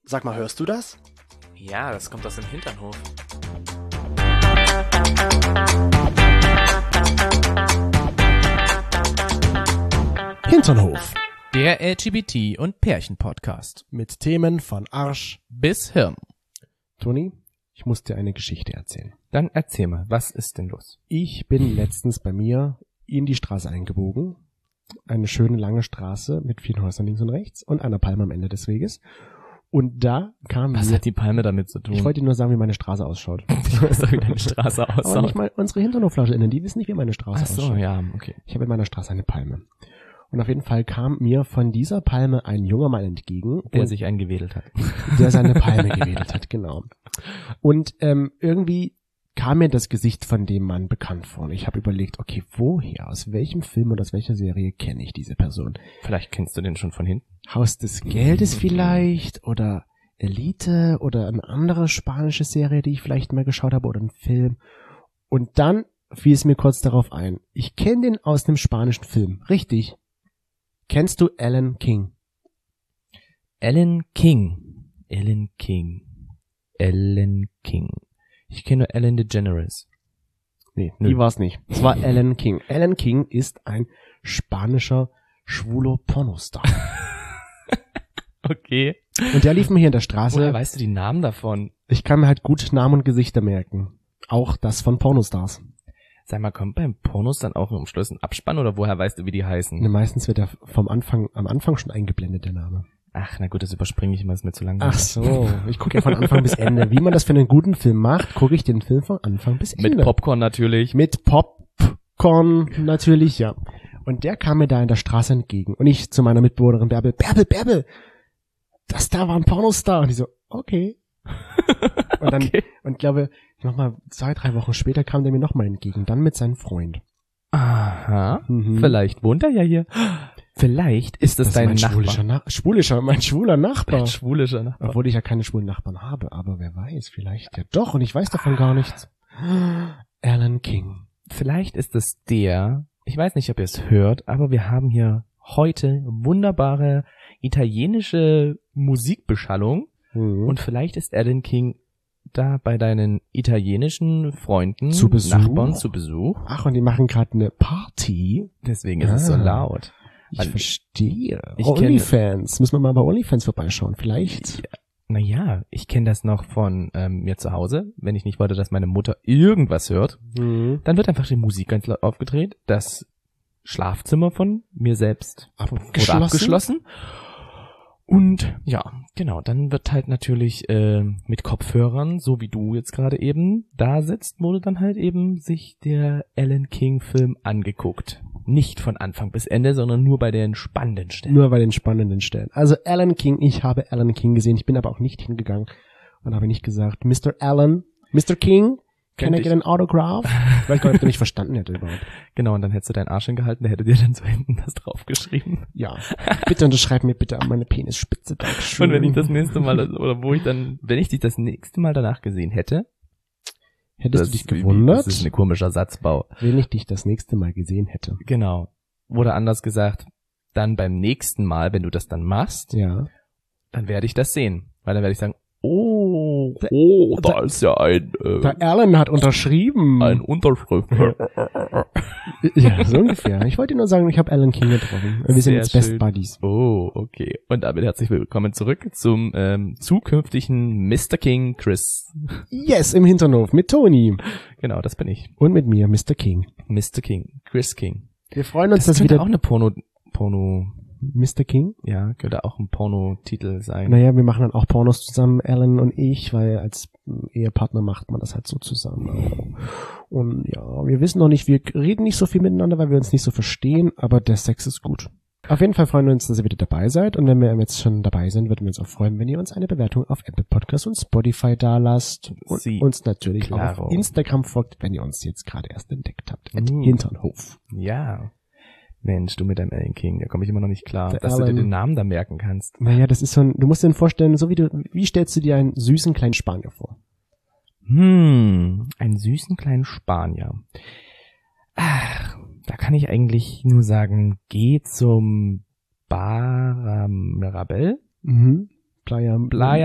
Sag mal, hörst du das? Ja, das kommt aus dem Hinternhof. Hinternhof. Der LGBT- und Pärchen-Podcast. Mit Themen von Arsch Bis Hirn. Toni, ich muss dir eine Geschichte erzählen. Dann erzähl mal, was ist denn los? Ich bin letztens bei mir in die Straße eingebogen. Eine schöne lange Straße mit vielen Häusern links und rechts und einer Palme am Ende des Weges. Und da kam Was hat die Palme damit zu tun? Ich wollte dir nur sagen, wie meine Straße ausschaut. Ich weiß doch, wie deine Straße aussieht. Aber nicht mal unsere HinternhoflauscherInnen, die wissen nicht, wie meine Straße Ach so, ausschaut. ja, okay. Ich habe in meiner Straße eine Palme. Und auf jeden Fall kam mir von dieser Palme ein junger Mann entgegen. Der sich eingewedelt hat. Der seine Palme gewedelt hat, genau. Und irgendwie kam mir das Gesicht von dem Mann bekannt vor. Und ich habe überlegt, okay, woher, aus welchem Film oder aus welcher Serie kenne ich diese Person? Vielleicht kennst du den schon von hinten. Haus des Geldes vielleicht oder Elite oder eine andere spanische Serie, die ich vielleicht mal geschaut habe oder einen Film. Und dann fiel es mir kurz darauf ein. Ich kenne den aus einem spanischen Film. Richtig. Kennst du Alan King? Alan King. Alan King. Alan King. Ich kenne nur Ellen DeGeneres. Nee, die war's nicht. Es war Alan King. Alan King ist ein spanischer schwuler Pornostar. Okay. Und der lief mir hier in der Straße. Woher weißt du die Namen davon? Ich kann mir halt gut Namen und Gesichter merken. Auch das von Pornostars. Sag mal, kommt beim Pornos dann auch im Schluss ein Abspann oder woher weißt du, wie die heißen? Ne, meistens wird er am Anfang schon eingeblendet, der Name. Ach, na gut, das überspringe ich immer, ist mir zu langweilig. Ach so, ich gucke ja von Anfang bis Ende. Wie man das für einen guten Film macht, gucke ich den Film von Anfang bis Ende. Mit Popcorn natürlich. Mit Popcorn natürlich, ja. Und der kam mir da in der Straße entgegen. Und ich zu meiner Mitbewohnerin Bärbel, das da war ein Pornostar. Und die so, okay. Und dann, Okay. und glaube, nochmal 2-3 Wochen später kam der mir nochmal entgegen. Dann mit seinem Freund. Aha. Mhm. Vielleicht wohnt er ja hier. Vielleicht ist das dein mein Nachbar. mein schwuler Nachbar. Ein schwulischer Nachbar. Obwohl ich ja keine schwulen Nachbarn habe, aber wer weiß, vielleicht ja doch, und ich weiß davon gar nichts. Alan King. Vielleicht ist es der, ich weiß nicht, ob ihr es hört, aber wir haben hier heute wunderbare italienische Musikbeschallung und vielleicht ist Alan King da bei deinen italienischen Freunden, Zu Besuch? Nachbarn zu Besuch. Ach, und die machen gerade eine Party. Deswegen ist es so laut. Ich Weil verstehe. ich OnlyFans. Müssen wir mal bei OnlyFans vorbeischauen, vielleicht. Naja, ich kenne das noch von mir zu Hause. Wenn ich nicht wollte, dass meine Mutter irgendwas hört, Mhm. dann wird einfach die Musik ganz laut aufgedreht. Das Schlafzimmer von mir selbst wurde abgeschlossen. Und ja, genau, dann wird halt natürlich mit Kopfhörern, so wie du jetzt gerade eben da sitzt, wurde dann halt eben sich der Alan King Film angeguckt. Nicht von Anfang bis Ende, sondern nur bei den spannenden Stellen. Nur bei den spannenden Stellen. Also Alan King, ich habe Alan King gesehen. Ich bin aber auch nicht hingegangen und habe nicht gesagt, Mr. Alan, Mr. King, can I get an autograph? Ich weiß gar nicht, ob du mich verstanden hätte überhaupt. Genau, und dann hättest du deinen Arsch hingehalten, der hätte dir dann so hinten das draufgeschrieben. Ja, bitte unterschreib mir bitte an meine Penisspitze. Dankeschön. Und wenn ich das nächste Mal, oder wenn ich dich das nächste Mal danach gesehen hätte, Hättest du dich gewundert, das ist ein komischer Satzbau. wenn ich dich das nächste Mal gesehen hätte? Genau. Wurde anders gesagt, dann beim nächsten Mal, wenn du das dann machst, Ja. dann werde ich das sehen. Weil dann werde ich sagen, da ist ja ein Der Alan hat unterschrieben. Unterschrift. Ja, so ungefähr. Ich wollte nur sagen, ich habe Alan King getroffen. Wir sind Sehr jetzt Best schön. Buddies. Oh, okay. Und damit herzlich willkommen zurück zum zukünftigen Mr. King Chris. Yes, im Hinternhof mit Toni. Genau, das bin ich. Und mit mir, Mr. King. Mr. King. Chris King. Wir freuen uns, Das dass könnte wieder... auch eine Porno, Mr. King? ja, könnte auch ein Pornotitel sein. Naja, wir machen dann auch Pornos zusammen, Alan und ich, weil als Ehepartner macht man das halt so zusammen. Und ja, wir wissen noch nicht, wir reden nicht so viel miteinander, weil wir uns nicht so verstehen, aber der Sex ist gut. Auf jeden Fall freuen wir uns, dass ihr wieder dabei seid. Und wenn wir jetzt schon dabei sind, würden wir uns auch freuen, wenn ihr uns eine Bewertung auf Apple Podcasts und Spotify dalasst. Und Sie. uns natürlich Claro. auch auf Instagram folgt, wenn ihr uns jetzt gerade erst entdeckt habt. Mm. Hinternhof. Ja. Mensch, du mit deinem Alan King, da komme ich immer noch nicht klar, Der dass du Alan. dir den Namen da merken kannst. Naja, das ist so ein, du musst dir vorstellen, wie stellst du dir einen süßen kleinen Spanier vor? Einen süßen kleinen Spanier. Ach, da kann ich eigentlich nur sagen, geh zum Bar Mirabel. Mhm. Playa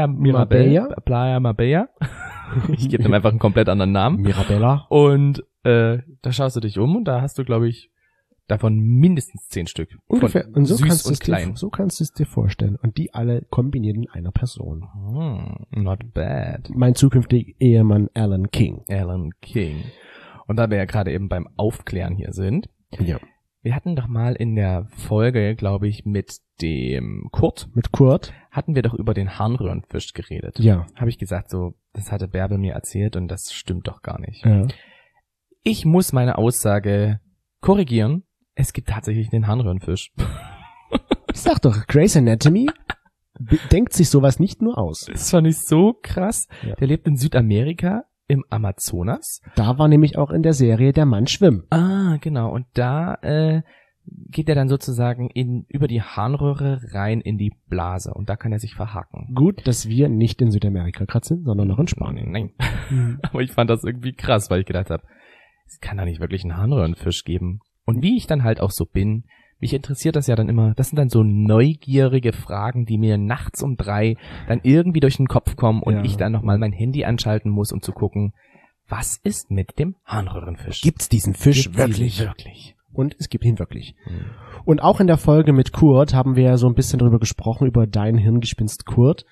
Marbella. Ich gebe dem einfach einen komplett anderen Namen. Mirabella. Und da schaust du dich um und da hast du, glaube ich, davon mindestens 10 Stück. Ungefähr. Und so süß kannst und klein. So kannst du es dir vorstellen. Und die alle kombiniert in einer Person. Not bad. Mein zukünftiger Ehemann Alan King. Und da wir ja gerade eben beim Aufklären hier sind. Ja. Wir hatten doch mal in der Folge, glaube ich, mit dem Kurt. Mit Kurt. Hatten wir doch über den Harnröhrenfisch geredet. Ja. Habe ich gesagt, so, das hatte Bärbel mir erzählt und das stimmt doch gar nicht. Ja. Ich muss meine Aussage korrigieren. Es gibt tatsächlich den Harnröhrenfisch. Ich sag doch, Grey's Anatomy denkt sich sowas nicht nur aus. Das fand ich so krass. Ja. Der lebt in Südamerika, im Amazonas. Da war nämlich auch in der Serie Der Mann schwimmen. Ah, genau. Und da geht er dann sozusagen über die Harnröhre rein in die Blase. Und da kann er sich verhaken. Gut, dass wir nicht in Südamerika gerade sind, sondern noch in Spanien. Nein. Aber ich fand das irgendwie krass, weil ich gedacht habe, es kann da nicht wirklich einen Harnröhrenfisch geben. Und wie ich dann halt auch so bin, mich interessiert das ja dann immer, das sind dann so neugierige Fragen, die mir nachts um 3 dann irgendwie durch den Kopf kommen und ich dann nochmal mein Handy anschalten muss, um zu gucken, was ist mit dem Harnröhrenfisch? Gibt's diesen Fisch wirklich? Und es gibt ihn wirklich. Und auch in der Folge mit Kurt haben wir ja so ein bisschen drüber gesprochen, über dein Hirngespinst Kurt,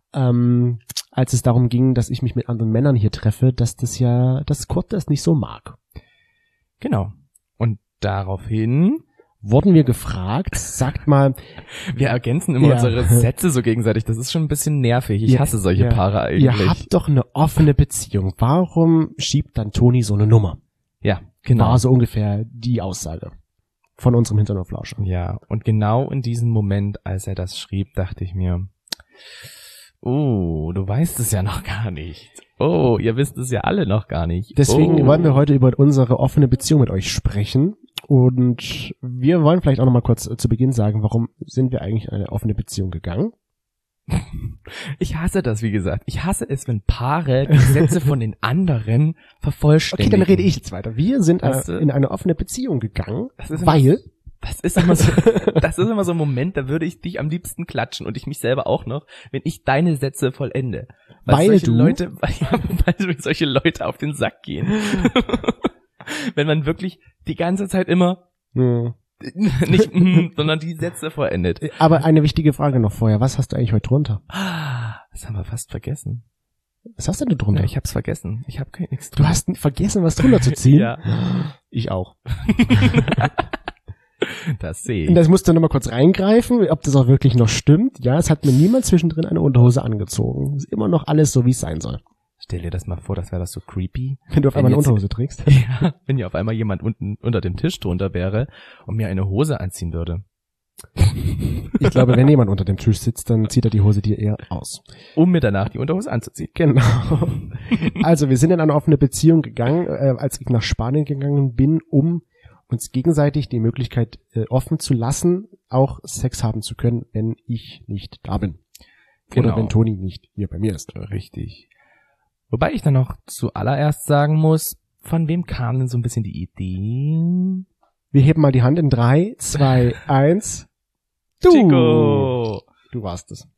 als es darum ging, dass ich mich mit anderen Männern hier treffe, dass Kurt das nicht so mag. Genau. Und daraufhin wurden wir gefragt, sagt mal... Wir ergänzen immer unsere Sätze so gegenseitig, das ist schon ein bisschen nervig. Ich hasse solche Paare eigentlich. Ihr habt doch eine offene Beziehung. Warum schiebt dann Toni so eine Nummer? Ja, genau. War so ungefähr die Aussage von unserem Hinterhoflauscher. Ja, und genau in diesem Moment, als er das schrieb, dachte ich mir, oh, du weißt es ja noch gar nicht. Oh, ihr wisst es ja alle noch gar nicht. Deswegen wollen wir heute über unsere offene Beziehung mit euch sprechen. Und wir wollen vielleicht auch noch mal kurz zu Beginn sagen, warum sind wir eigentlich in eine offene Beziehung gegangen? Ich hasse das, wie gesagt. Ich hasse es, wenn Paare die Sätze von den anderen vervollständigen. Okay, dann rede ich jetzt weiter. Wir sind in eine offene Beziehung gegangen, weil... Das ist immer so ein Moment, da würde ich dich am liebsten klatschen und ich mich selber auch noch, wenn ich deine Sätze vollende. Weil solche Leute auf den Sack gehen. Wenn man wirklich die ganze Zeit immer nicht, sondern die Sätze vollendet. Aber eine wichtige Frage noch vorher. Was hast du eigentlich heute drunter? Das haben wir fast vergessen. Was hast denn du drunter? Ja, ich hab's vergessen. Ich hab nichts drunter. Du hast vergessen, was drunter zu ziehen? Ja. Ich auch. Das sehe ich. Und das musst du nochmal kurz reingreifen, ob das auch wirklich noch stimmt. Ja, es hat mir niemand zwischendrin eine Unterhose angezogen. Ist immer noch alles so, wie es sein soll. Stell dir das mal vor, das wäre das so creepy. Wenn du auf einmal eine Unterhose trägst. Ja, wenn ja auf einmal jemand unten unter dem Tisch drunter wäre und mir eine Hose anziehen würde. Ich glaube, wenn jemand unter dem Tisch sitzt, dann zieht er die Hose dir eher aus. Um mir danach die Unterhose anzuziehen. Genau. Also wir sind in eine offene Beziehung gegangen, als ich nach Spanien gegangen bin, um uns gegenseitig die Möglichkeit offen zu lassen, auch Sex haben zu können, wenn ich nicht da bin. Genau. Oder wenn Toni nicht hier bei mir ist. Richtig. Wobei ich dann noch zuallererst sagen muss, von wem kam denn so ein bisschen die Idee? Wir heben mal die Hand in 3, 2, 1. Du! Chico! Du warst es.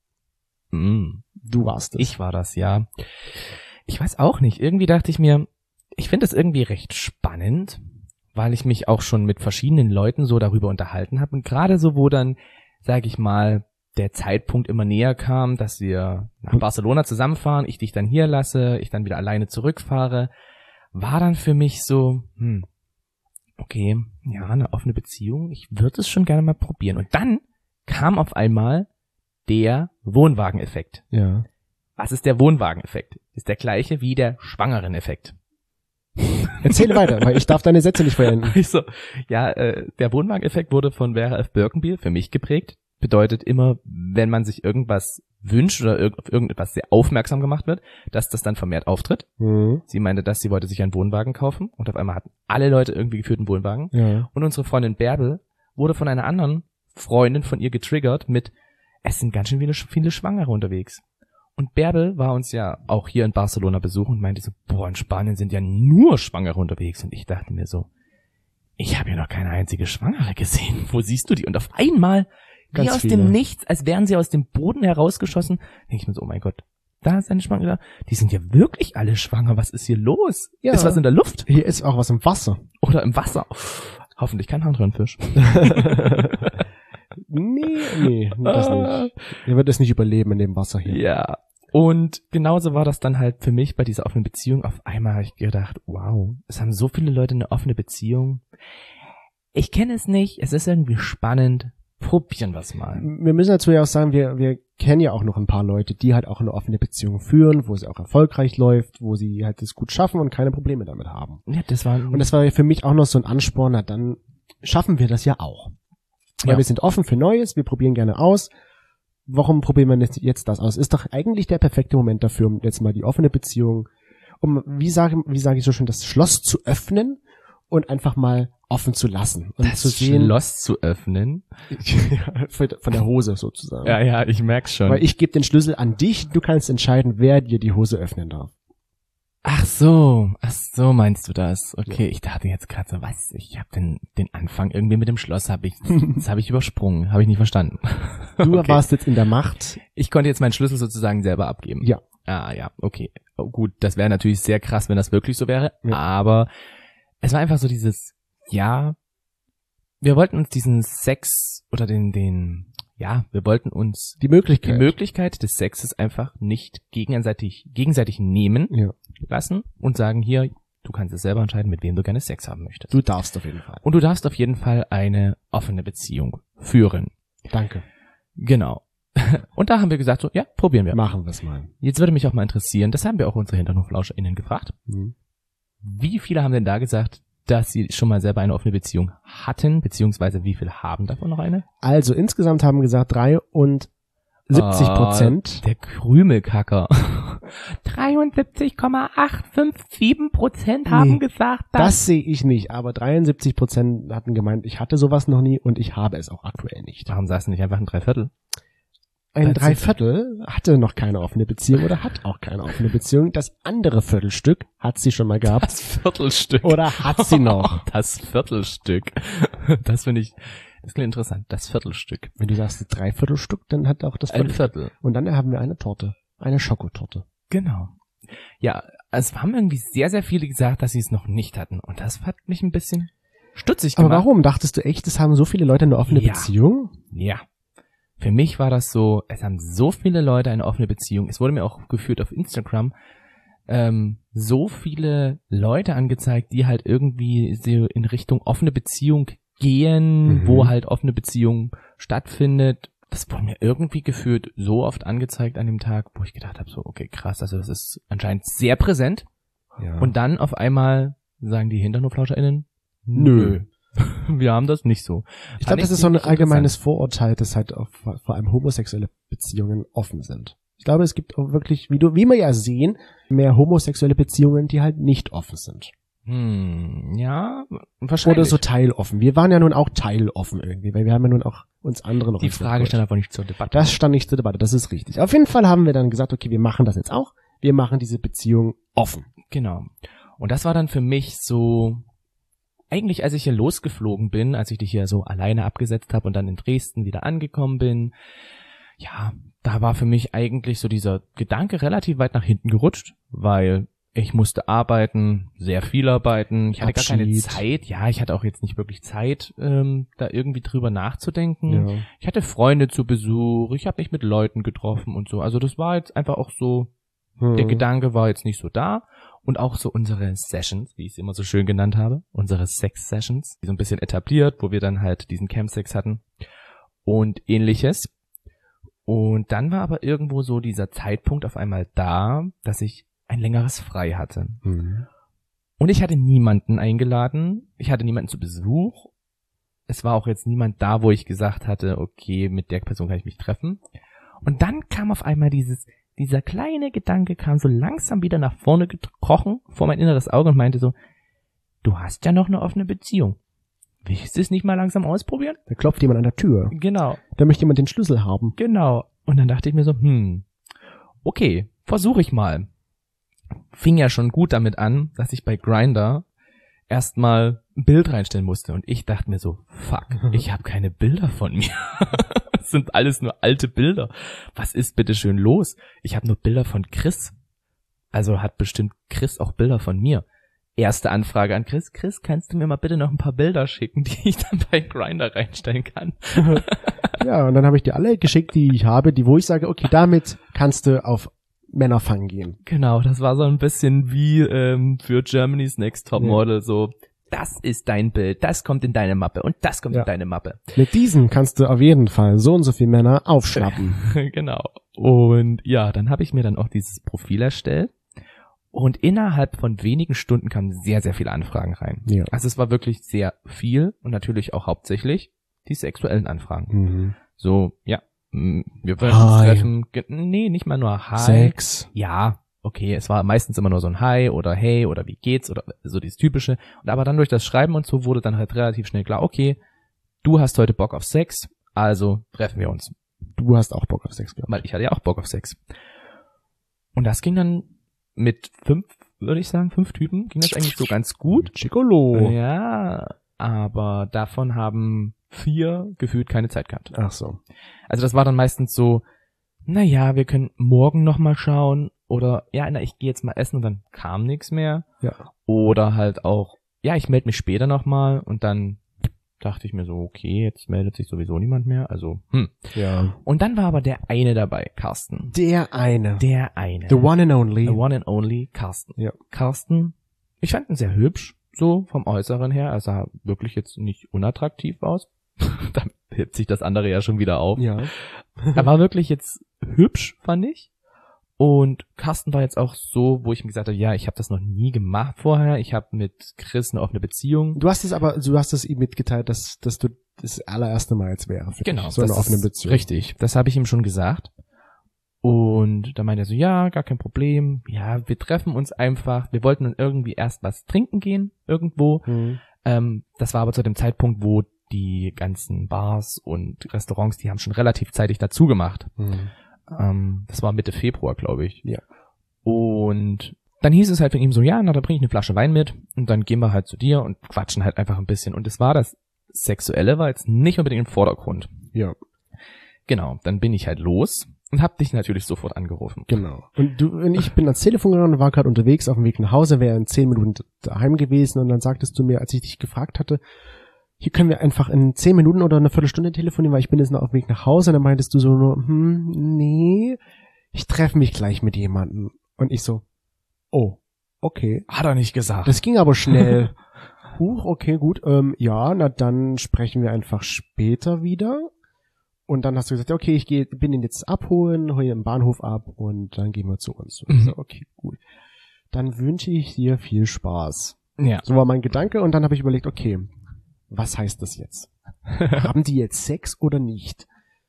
Du warst es. Ich war das, ja. Ich weiß auch nicht. Irgendwie dachte ich mir, ich finde es irgendwie recht spannend, weil ich mich auch schon mit verschiedenen Leuten so darüber unterhalten habe. Und gerade so, wo dann, sage ich mal, der Zeitpunkt immer näher kam, dass wir nach Barcelona zusammenfahren, ich dich dann hier lasse, ich dann wieder alleine zurückfahre, war dann für mich so, okay, ja, eine offene Beziehung, ich würde es schon gerne mal probieren. Und dann kam auf einmal der Wohnwageneffekt. Ja. Was ist der Wohnwageneffekt? Ist der gleiche wie der Schwangeren-Effekt. Erzähle weiter, weil ich darf deine Sätze nicht vollenden. Also, ja, der Wohnwageneffekt wurde von Vera F. Birkenbiel für mich geprägt. Bedeutet immer, wenn man sich irgendwas wünscht oder auf irgendetwas sehr aufmerksam gemacht wird, dass das dann vermehrt auftritt. Sie meinte, dass sie wollte sich einen Wohnwagen kaufen und auf einmal hatten alle Leute irgendwie gefühlt einen Wohnwagen. Ja. Und unsere Freundin Bärbel wurde von einer anderen Freundin von ihr getriggert mit, es sind ganz schön viele Schwangere unterwegs. Und Bärbel war uns ja auch hier in Barcelona besuchen und meinte so, boah, in Spanien sind ja nur Schwangere unterwegs. Und ich dachte mir so, ich habe ja noch keine einzige Schwangere gesehen. Wo siehst du die? Und auf einmal Wie Ganz aus viele. dem Nichts, als wären sie aus dem Boden herausgeschossen. Denke ich mir so, oh mein Gott, da ist eine Schwangere da. Die sind ja wirklich alle schwanger. Was ist hier los? Ja. Ist was in der Luft? Hier ist auch was im Wasser. Oder im Wasser? Hoffentlich kein Harnröhrenfisch. Nee, das nicht. Er wird es nicht überleben in dem Wasser hier. Ja. Und genauso war das dann halt für mich bei dieser offenen Beziehung. Auf einmal habe ich gedacht, wow, es haben so viele Leute eine offene Beziehung. Ich kenne es nicht, es ist irgendwie spannend. Probieren wir es mal. Wir müssen dazu ja auch sagen, wir kennen ja auch noch ein paar Leute, die halt auch eine offene Beziehung führen, wo sie auch erfolgreich läuft, wo sie halt das gut schaffen und keine Probleme damit haben. Ja, das war ja für mich auch noch so ein Ansporn, na dann schaffen wir das ja auch. Weil wir sind offen für Neues, wir probieren gerne aus. Warum probieren wir jetzt das aus? Ist doch eigentlich der perfekte Moment dafür, um jetzt mal die offene Beziehung, wie sage ich so schön, das Schloss zu öffnen und einfach mal offen zu lassen. Und das zu sehen, Schloss zu öffnen. von der Hose sozusagen. Ja, ich merk's schon. Weil ich gebe den Schlüssel an dich, du kannst entscheiden, wer dir die Hose öffnen darf. Ach so meinst du das? Okay, ja. Ich dachte jetzt gerade so, was? Ich habe den Anfang irgendwie mit dem Schloss das habe ich übersprungen, habe ich nicht verstanden. Du warst jetzt in der Macht. Ich konnte jetzt meinen Schlüssel sozusagen selber abgeben. Ja. Ah ja, okay. Oh, gut, das wäre natürlich sehr krass, wenn das wirklich so wäre, ja. Aber es war einfach so dieses, ja, wir wollten uns diesen Sex oder wir wollten uns die Möglichkeit des Sexes einfach nicht gegenseitig nehmen lassen und sagen, hier, du kannst es selber entscheiden, mit wem du gerne Sex haben möchtest. Du darfst auf jeden Fall. Und du darfst auf jeden Fall eine offene Beziehung führen. Danke. Genau. Und da haben wir gesagt, so, ja, probieren wir. Machen wir es mal. Jetzt würde mich auch mal interessieren, das haben wir auch unsere HinternhoflauscherInnen gefragt. Wie viele haben denn da gesagt, dass sie schon mal selber eine offene Beziehung hatten, beziehungsweise wie viele haben davon noch eine? Also insgesamt haben gesagt 73%. Der Krümelkacker. 73,857% haben gesagt, das sehe ich nicht, aber 73% hatten gemeint, ich hatte sowas noch nie und ich habe es auch aktuell nicht. Warum sagst du nicht einfach ein Dreiviertel? Ein Dreiviertel hatte noch keine offene Beziehung oder hat auch keine offene Beziehung. Das andere Viertelstück hat sie schon mal gehabt. Das Viertelstück. Oder hat sie noch? Das Viertelstück. Das finde ich, das klingt interessant. Das Viertelstück. Wenn du sagst Dreiviertelstück, dann hat auch das Viertel. Und dann haben wir eine Torte. Eine Schokotorte. Genau. Ja, es haben irgendwie sehr, sehr viele gesagt, dass sie es noch nicht hatten. Und das hat mich ein bisschen stutzig gemacht. Aber warum? Dachtest du echt, es haben so viele Leute eine offene Beziehung? Ja. Für mich war das so, es haben so viele Leute eine offene Beziehung. Es wurde mir auch geführt auf Instagram, so viele Leute angezeigt, die halt irgendwie so in Richtung offene Beziehung gehen, wo halt offene Beziehung stattfindet. Das wurde mir irgendwie gefühlt so oft angezeigt an dem Tag, wo ich gedacht habe, so, okay, krass, also das ist anscheinend sehr präsent. Ja. Und dann auf einmal sagen die HinternhoflauscherInnen, nö. Wir haben das nicht so. Ich glaube, das ist so ein allgemeines Vorurteil, dass halt auch vor allem homosexuelle Beziehungen offen sind. Ich glaube, es gibt auch wirklich, wie wir ja sehen, mehr homosexuelle Beziehungen, die halt nicht offen sind. Ja, wahrscheinlich. Oder so teiloffen. Wir waren ja nun auch teiloffen irgendwie, weil wir haben ja nun auch uns andere noch. Die Frage stand aber nicht zur Debatte. Das stand nicht zur Debatte, das ist richtig. Auf jeden Fall haben wir dann gesagt, okay, wir machen das jetzt auch. Wir machen diese Beziehung offen. Genau. Und das war dann für mich so, eigentlich als ich hier losgeflogen bin, als ich dich hier so alleine abgesetzt habe und dann in Dresden wieder angekommen bin, ja, da war für mich eigentlich so dieser Gedanke relativ weit nach hinten gerutscht, weil ich musste arbeiten, sehr viel arbeiten, ich hatte gar keine Zeit, ich hatte auch jetzt nicht wirklich Zeit, da irgendwie drüber nachzudenken. Ja. Ich hatte Freunde zu Besuch, ich habe mich mit Leuten getroffen und so, also das war jetzt einfach auch so, der Gedanke war jetzt nicht so da. Und auch so unsere Sessions, wie ich sie immer so schön genannt habe, unsere Sex-Sessions, die so ein bisschen etabliert, wo wir dann halt diesen Campsex hatten und ähnliches. Und dann war aber irgendwo so dieser Zeitpunkt auf einmal da, dass ich ein längeres Frei hatte. Und ich hatte niemanden eingeladen, ich hatte niemanden zu Besuch. Es war auch jetzt niemand da, wo ich gesagt hatte, okay, mit der Person kann ich mich treffen. Und dann kam auf einmal dieser kleine Gedanke kam so langsam wieder nach vorne gekrochen vor mein inneres Auge und meinte so, du hast ja noch eine offene Beziehung. Willst du es nicht mal langsam ausprobieren? Da klopft jemand an der Tür. Genau. Da möchte jemand den Schlüssel haben. Genau. Und dann dachte ich mir so, okay, versuche ich mal. Fing ja schon gut damit an, dass ich bei Grindr erstmal ein Bild reinstellen musste. Und ich dachte mir so, fuck, ich habe keine Bilder von mir. Das sind alles nur alte Bilder. Was ist bitte schön los? Ich habe nur Bilder von Chris. Also hat bestimmt Chris auch Bilder von mir. Erste Anfrage an Chris. Chris, kannst du mir mal bitte noch ein paar Bilder schicken, die ich dann bei Grindr reinstellen kann? Ja, und dann habe ich dir alle geschickt, die ich habe, wo ich sage, okay, damit kannst du auf Männerfang gehen. Genau, das war so ein bisschen wie für Germany's Next Topmodel, so, das ist dein Bild, das kommt in deine Mappe und das kommt in deine Mappe. Mit diesen kannst du auf jeden Fall so und so viele Männer aufschnappen. Genau. Und ja, dann habe ich mir dann auch dieses Profil erstellt und innerhalb von wenigen Stunden kamen sehr, sehr viele Anfragen rein. Ja. Also es war wirklich sehr viel und natürlich auch hauptsächlich die sexuellen Anfragen. Mhm. So, ja, wir wollen uns treffen. Nee, nicht mal nur Hi. Sex. Ja, okay, es war meistens immer nur so ein Hi oder Hey oder wie geht's oder so dieses Typische. Und aber dann durch das Schreiben und so wurde dann halt relativ schnell klar, okay, du hast heute Bock auf Sex, also treffen wir uns. Du hast auch Bock auf Sex gehabt. Weil ich hatte ja auch Bock auf Sex. Und das ging dann mit 5, würde ich sagen, 5 Typen, ging das eigentlich so ganz gut. Chicolo. Ja, aber davon haben 4 gefühlt keine Zeit gehabt. Ach so. Also das war dann meistens so, naja, wir können morgen nochmal schauen oder ja, ich gehe jetzt mal essen und dann kam nichts mehr. Ja. Oder halt auch, ja, ich melde mich später nochmal und dann dachte ich mir so, okay, jetzt meldet sich sowieso niemand mehr, also, Ja. Und dann war aber der eine dabei, Carsten. Der eine. The one and only. The one and only Carsten. Ja. Carsten, ich fand ihn sehr hübsch, so vom Äußeren her. Er sah wirklich jetzt nicht unattraktiv aus. Da hebt sich das andere ja schon wieder auf. Ja. Er war wirklich jetzt hübsch, fand ich. Und Carsten war jetzt auch so, wo ich ihm gesagt habe, ja, ich habe das noch nie gemacht vorher. Ich habe mit Chris eine offene Beziehung. Du hast es ihm mitgeteilt, dass du das allererste Mal jetzt wäre für Genau, dich, so eine offene Beziehung. Richtig, das habe ich ihm schon gesagt. Und da meinte er so, ja, gar kein Problem. Ja, wir treffen uns einfach. Wir wollten dann irgendwie erst was trinken gehen, irgendwo. Das war aber zu dem Zeitpunkt, wo die ganzen Bars und Restaurants, die haben schon relativ zeitig dazu gemacht. Das war Mitte Februar, glaube ich. Ja. Und dann hieß es halt von ihm so, ja, na, da bringe ich eine Flasche Wein mit und dann gehen wir halt zu dir und quatschen halt einfach ein bisschen. Und das Sexuelle war jetzt nicht unbedingt im Vordergrund. Ja. Genau, dann bin ich halt los und hab dich natürlich sofort angerufen. Genau. Und ich bin ans Telefon gegangen und war gerade unterwegs auf dem Weg nach Hause, wäre in 10 Minuten daheim gewesen und dann sagtest du mir, als ich dich gefragt hatte, hier können wir einfach in 10 Minuten oder eine Viertelstunde telefonieren, weil ich bin jetzt noch auf dem Weg nach Hause. Und dann meintest du so nur, nee, ich treffe mich gleich mit jemandem. Und ich so, oh, okay. Hat er nicht gesagt. Das ging aber schnell. Huch, okay, gut. Ja, na dann sprechen wir einfach später wieder. Und dann hast du gesagt, okay, bin ihn jetzt abholen, hol ihn im Bahnhof ab und dann gehen wir zu uns. Und ich so, okay, gut. Dann wünsche ich dir viel Spaß. Ja. So war mein Gedanke und dann habe ich überlegt, okay, was heißt das jetzt? Haben die jetzt Sex oder nicht?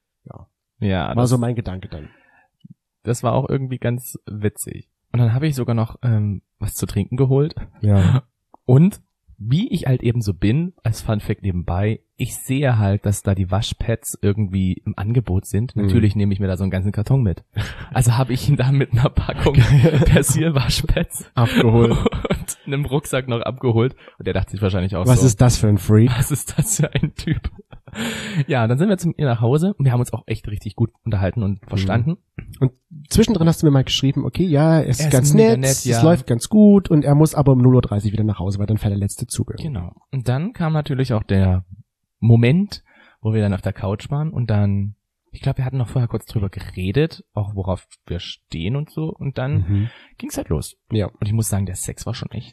Ja, war so mein Gedanke dann. Das war auch irgendwie ganz witzig. Und dann habe ich sogar noch was zu trinken geholt. Ja. Und wie ich halt eben so bin, als Funfact nebenbei, ich sehe halt, dass da die Waschpads irgendwie im Angebot sind. Natürlich nehme ich mir da so einen ganzen Karton mit. Also habe ich ihn da mit einer Packung Persil-Waschpads abgeholt und einem Rucksack noch abgeholt. Und der dachte sich wahrscheinlich auch was so. Ist das für ein Freak? Was ist das für ein Typ? Ja, dann sind wir zu mir nach Hause und wir haben uns auch echt richtig gut unterhalten und verstanden. Und zwischendrin hast du mir mal geschrieben, okay, ja, er ist ganz mega nett, ja. Es läuft ganz gut und er muss aber um 0:30 Uhr wieder nach Hause, weil dann fährt der letzte Zug. Genau. Und dann kam natürlich auch der Moment, wo wir dann auf der Couch waren und dann, ich glaube, wir hatten noch vorher kurz drüber geredet, auch worauf wir stehen und so und dann ging's halt los. Ja. Und ich muss sagen, der Sex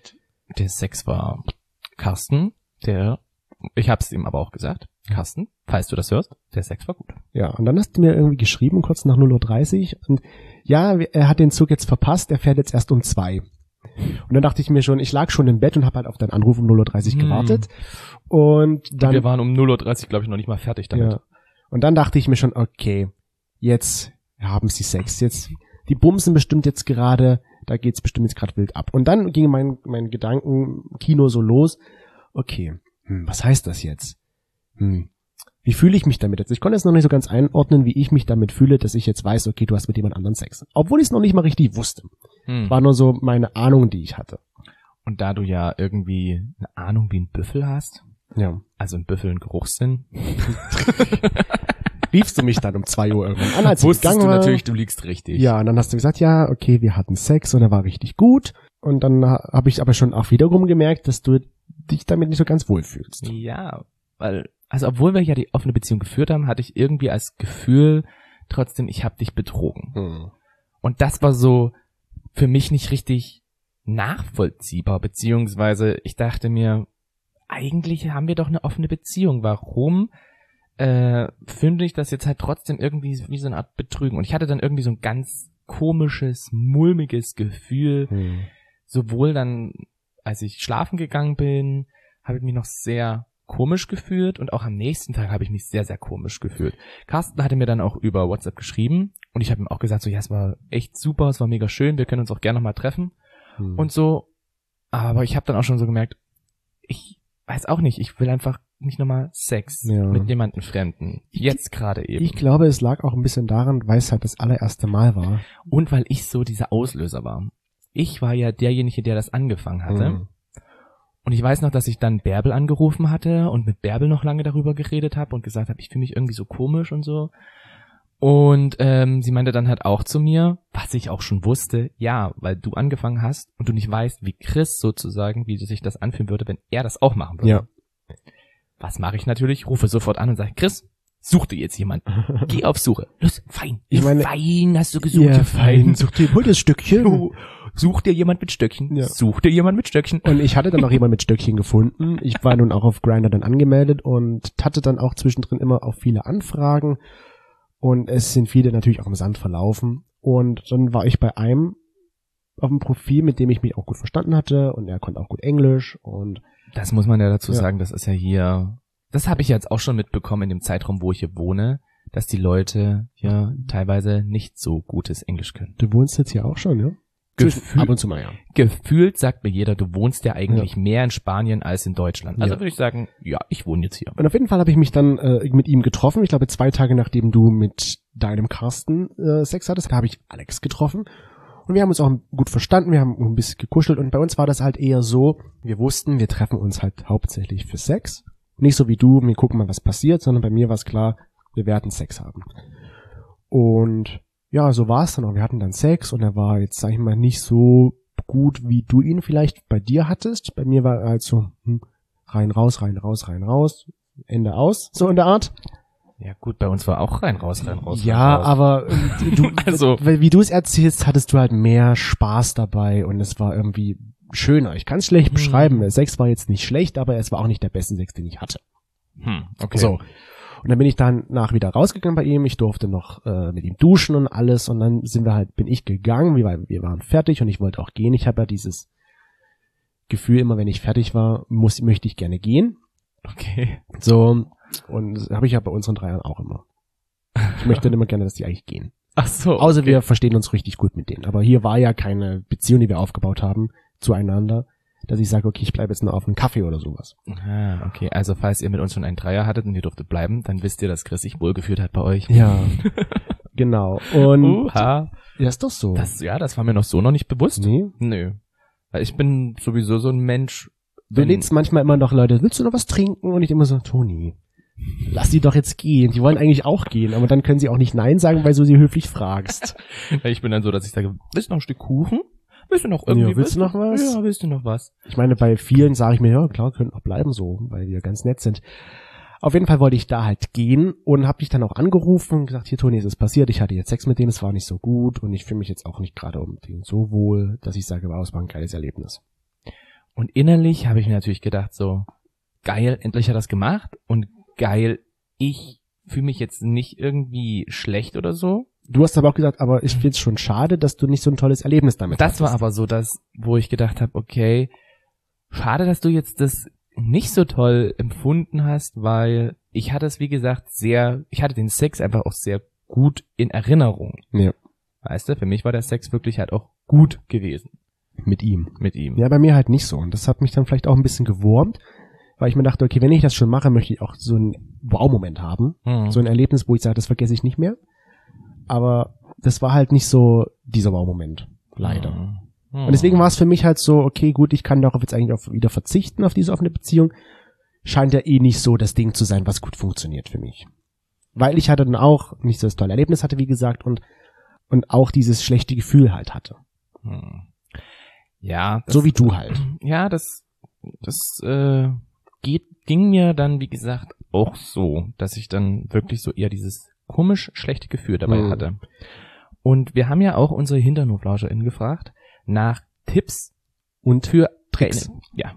war Carsten, ich hab's ihm aber auch gesagt, Carsten, falls du das hörst, der Sex war gut. Ja, und dann hast du mir irgendwie geschrieben, kurz nach 0:30 Uhr und ja, er hat den Zug jetzt verpasst, er fährt jetzt erst um 2. Und dann dachte ich mir schon, ich lag schon im Bett und habe halt auf deinen Anruf um 0:30 Uhr gewartet. Und dann. Wir waren um 0:30 Uhr, glaube ich, noch nicht mal fertig damit. Ja. Und dann dachte ich mir schon, okay, jetzt haben sie Sex. Jetzt, die bumsen bestimmt jetzt gerade, da geht's bestimmt jetzt gerade wild ab. Und dann ging mein Gedankenkino so los, okay, was heißt das jetzt? Wie fühle ich mich damit jetzt? Ich konnte es noch nicht so ganz einordnen, wie ich mich damit fühle, dass ich jetzt weiß, okay, du hast mit jemand anderem Sex. Obwohl ich es noch nicht mal richtig wusste. War nur so meine Ahnung, die ich hatte. Und da du ja irgendwie eine Ahnung wie ein Büffel hast, ja, also ein Büffel einen Geruchssinn. riefst du mich dann um 2 Uhr irgendwann an, als ich Wusstest gegangen du war. natürlich, du liegst richtig. Ja, und dann hast du gesagt, ja, okay, wir hatten Sex und er war richtig gut. Und dann habe ich aber schon auch wiederum gemerkt, dass du dich damit nicht so ganz wohl fühlst. Ja, weil, also obwohl wir ja die offene Beziehung geführt haben, hatte ich irgendwie als Gefühl trotzdem, ich habe dich betrogen. Und das war so für mich nicht richtig nachvollziehbar, beziehungsweise ich dachte mir, eigentlich haben wir doch eine offene Beziehung. Warum finde ich das jetzt halt trotzdem irgendwie wie so eine Art Betrügen? Und ich hatte dann irgendwie so ein ganz komisches, mulmiges Gefühl, sowohl dann, als ich schlafen gegangen bin, habe ich mich noch sehr komisch gefühlt und auch am nächsten Tag habe ich mich sehr, sehr komisch gefühlt. Carsten hatte mir dann auch über WhatsApp geschrieben und ich habe ihm auch gesagt, so ja, es war echt super, es war mega schön, wir können uns auch gerne nochmal treffen und so. Aber ich habe dann auch schon so gemerkt, ich weiß auch nicht, ich will einfach nicht nochmal Sex mit jemandem Fremden. Jetzt gerade eben. Ich glaube, es lag auch ein bisschen daran, weil es halt das allererste Mal war. Und weil ich so dieser Auslöser war. Ich war ja derjenige, der das angefangen hatte. Und ich weiß noch, dass ich dann Bärbel angerufen hatte und mit Bärbel noch lange darüber geredet habe und gesagt habe, ich fühle mich irgendwie so komisch und so. Und sie meinte dann halt auch zu mir, was ich auch schon wusste, ja, weil du angefangen hast und du nicht weißt, wie Chris sozusagen, wie sich das anfühlen würde, wenn er das auch machen würde. Ja. Was mache ich natürlich? Rufe sofort an und sage, Chris, such dir jetzt jemanden. Geh auf Suche. Los, fein. Ich meine, fein hast du gesucht. Ja, fein. Such dir, hol das Stückchen. Such dir jemand mit Stöckchen. Ja. Such dir jemand mit Stöckchen. Und ich hatte dann auch jemand mit Stöckchen gefunden. Ich war nun auch auf Grindr dann angemeldet und hatte dann auch zwischendrin immer auch viele Anfragen. Und es sind viele natürlich auch im Sand verlaufen. Und dann war ich bei einem auf dem Profil, mit dem ich mich auch gut verstanden hatte. Und er konnte auch gut Englisch. Und das muss man ja dazu sagen, das ist ja hier, das habe ich jetzt auch schon mitbekommen in dem Zeitraum, wo ich hier wohne, dass die Leute hier teilweise nicht so gutes Englisch können. Du wohnst jetzt hier auch schon, ja? Ab und zu mal, ja. Gefühlt sagt mir jeder, du wohnst ja eigentlich mehr in Spanien als in Deutschland. Also würde ich sagen, ja, ich wohne jetzt hier. Und auf jeden Fall habe ich mich dann mit ihm getroffen. Ich glaube, 2 Tage nachdem du mit deinem Carsten Sex hattest, habe ich Alex getroffen. Und wir haben uns auch gut verstanden, wir haben ein bisschen gekuschelt und bei uns war das halt eher so, wir wussten, wir treffen uns halt hauptsächlich für Sex. Nicht so wie du, wir gucken mal, was passiert, sondern bei mir war es klar, wir werden Sex haben. Und ja, so war es dann auch. Wir hatten dann Sex und er war jetzt, sag ich mal, nicht so gut, wie du ihn vielleicht bei dir hattest. Bei mir war er halt so rein, raus, rein, raus, rein, raus, Ende aus, so in der Art. Ja gut, bei uns war auch rein, raus. Ja, rein, raus. aber du, also, wie du es erzählst, hattest du halt mehr Spaß dabei und es war irgendwie schöner. Ich kann es schlecht beschreiben. Sex war jetzt nicht schlecht, aber es war auch nicht der beste Sex, den ich hatte. Okay. So. Und dann bin ich danach wieder rausgegangen bei ihm. Ich durfte noch mit ihm duschen und alles und dann bin ich gegangen. Wir waren fertig und ich wollte auch gehen. Ich habe ja dieses Gefühl, immer wenn ich fertig war, möchte ich gerne gehen. Okay. So. Und das habe ich ja bei unseren Dreiern auch immer. Ich möchte immer gerne, dass die eigentlich gehen. Ach so. Okay. Außer wir verstehen uns richtig gut mit denen. Aber hier war ja keine Beziehung, die wir aufgebaut haben, zueinander, dass ich sage, okay, ich bleibe jetzt nur auf einen Kaffee oder sowas. Ah, okay. Also falls ihr mit uns schon einen Dreier hattet und ihr durftet bleiben, dann wisst ihr, dass Chris sich wohlgefühlt hat bei euch. Ja, genau. Und ja, ist doch so. Das war mir noch so noch nicht bewusst. Nee? Nö. Weil ich bin sowieso so ein Mensch. Du lädst manchmal immer noch Leute, willst du noch was trinken? Und ich immer so, Toni, lass die doch jetzt gehen. Die wollen eigentlich auch gehen, aber dann können sie auch nicht Nein sagen, weil du sie höflich fragst. Ich bin dann so, dass ich sage, willst du noch ein Stück Kuchen? Willst du noch irgendwie? Ja, willst du noch was? Ja, willst du noch was? Ich meine, bei vielen sage ich mir, ja klar, können auch bleiben so, weil wir ganz nett sind. Auf jeden Fall wollte ich da halt gehen und habe dich dann auch angerufen und gesagt, hier Toni, es ist passiert, ich hatte jetzt Sex mit dem, es war nicht so gut und ich fühle mich jetzt auch nicht gerade unbedingt so wohl, dass ich sage, wow, es war ein geiles Erlebnis. Und innerlich habe ich mir natürlich gedacht, so, geil, endlich hat er das gemacht und geil, ich fühle mich jetzt nicht irgendwie schlecht oder so. Du hast aber auch gesagt, aber ich finde es schon schade, dass du nicht so ein tolles Erlebnis damit hattest. Das war aber so das, wo ich gedacht habe, okay, schade, dass du jetzt das nicht so toll empfunden hast, weil ich hatte es, wie gesagt, ich hatte den Sex einfach auch sehr gut in Erinnerung. Ja. Weißt du, für mich war der Sex wirklich halt auch gut gewesen. Mit ihm. Mit ihm. Ja, bei mir halt nicht so. Und das hat mich dann vielleicht auch ein bisschen gewurmt, weil ich mir dachte, okay, wenn ich das schon mache, möchte ich auch so einen Wow-Moment haben. So ein Erlebnis, wo ich sage, das vergesse ich nicht mehr. Aber das war halt nicht so dieser Wow-Moment. Leider. Und deswegen war es für mich halt so, okay, gut, ich kann darauf jetzt eigentlich auch wieder verzichten, auf diese offene Beziehung. Scheint ja eh nicht so das Ding zu sein, was gut funktioniert für mich. Weil ich hatte dann auch nicht so das tolle Erlebnis hatte, wie gesagt, und auch dieses schlechte Gefühl halt hatte. Ja. So wie du halt. Ja, das ging mir dann, wie gesagt, auch so, dass ich dann wirklich so eher dieses komisch schlechte Gefühl dabei hatte. Und wir haben ja auch unsere HinternhoflauscherInnen gefragt nach Tipps und für Tricks. Ja.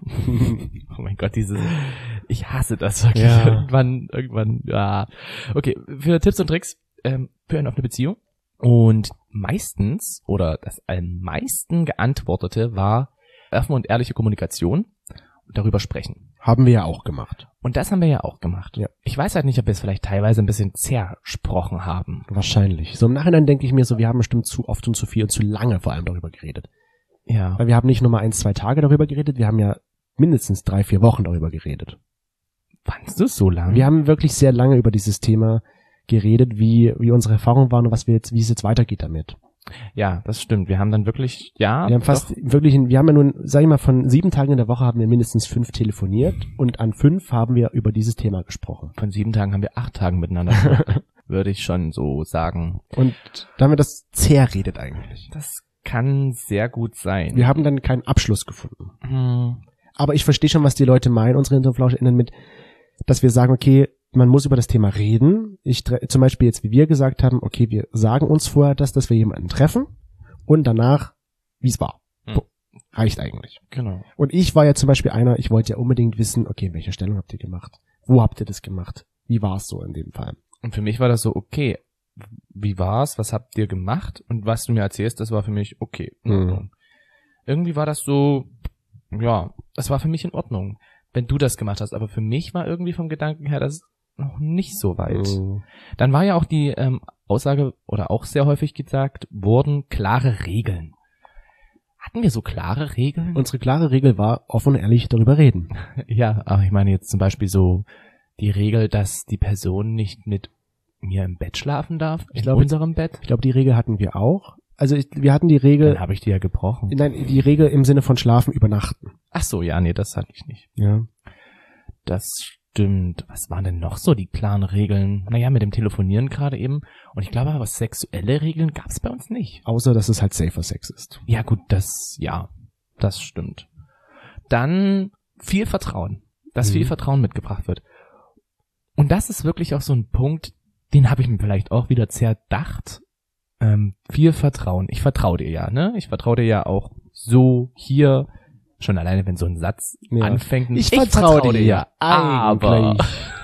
Oh mein Gott, ich hasse das wirklich. Ja. Irgendwann, ja. Okay, für Tipps und Tricks für eine offene Beziehung. Und meistens, oder das am meisten geantwortete war offene und ehrliche Kommunikation und darüber sprechen. Haben wir ja auch gemacht. Und das haben wir ja auch gemacht. Ja. Ich weiß halt nicht, ob wir es vielleicht teilweise ein bisschen zersprochen haben. Wahrscheinlich. So im Nachhinein denke ich mir so, wir haben bestimmt zu oft und zu viel und zu lange vor allem darüber geredet. Ja. Weil wir haben nicht nur mal 1-2 Tage darüber geredet, wir haben ja mindestens 3-4 Wochen darüber geredet. Fandst du es so lange? Wir haben wirklich sehr lange über dieses Thema geredet, wie unsere Erfahrungen waren und wie es jetzt weitergeht damit. Ja, das stimmt. Wir haben dann wirklich, wir haben wir haben ja nun, sag ich mal, von 7 Tagen in der Woche haben wir mindestens 5 telefoniert und an 5 haben wir über dieses Thema gesprochen. Von 7 Tagen haben wir 8 Tagen miteinander gesprochen, würde ich schon so sagen. Und da haben wir das zerredet eigentlich. Das kann sehr gut sein. Wir haben dann keinen Abschluss gefunden. Aber ich verstehe schon, was die Leute meinen, unsere HinternhoflauscherInnen mit, dass wir sagen, okay, man muss über das Thema reden. Zum Beispiel jetzt, wie wir gesagt haben, okay, wir sagen uns vorher dass wir jemanden treffen und danach, wie es war. Reicht eigentlich. Genau. Und ich war ja zum Beispiel ich wollte ja unbedingt wissen, okay, in welcher Stellung habt ihr gemacht? Wo habt ihr das gemacht? Wie war es so in dem Fall? Und für mich war das so, okay, wie war's? Was habt ihr gemacht? Und was du mir erzählst, das war für mich okay. Irgendwie war das so, ja, das war für mich in Ordnung, wenn du das gemacht hast. Aber für mich war irgendwie vom Gedanken her das noch nicht so weit. Dann war ja auch die Aussage, oder auch sehr häufig gesagt, wurden klare Regeln. Hatten wir so klare Regeln? Unsere klare Regel war, offen und ehrlich darüber reden. Ja, aber ich meine jetzt zum Beispiel so die Regel, dass die Person nicht mit mir im Bett schlafen darf, unserem Bett. Ich glaube, die Regel hatten wir auch. Also wir hatten die Regel... Dann habe ich die ja gebrochen. Nein, die Regel im Sinne von Schlafen, übernachten. Ach so, ja, nee, das hatte ich nicht. Ja. Das stimmt. Was waren denn noch so die klaren Regeln? Naja, mit dem Telefonieren gerade eben. Und ich glaube aber, sexuelle Regeln gab es bei uns nicht. Außer, dass es halt safer Sex ist. Ja gut, das stimmt. Dann viel Vertrauen. Dass viel Vertrauen mitgebracht wird. Und das ist wirklich auch so ein Punkt, den habe ich mir vielleicht auch wieder zerdacht. Viel Vertrauen. Ich vertraue dir ja, ne? Ich vertraue dir ja auch so hier, schon alleine, wenn so ein Satz anfängt. Ich vertraue dir ja aber.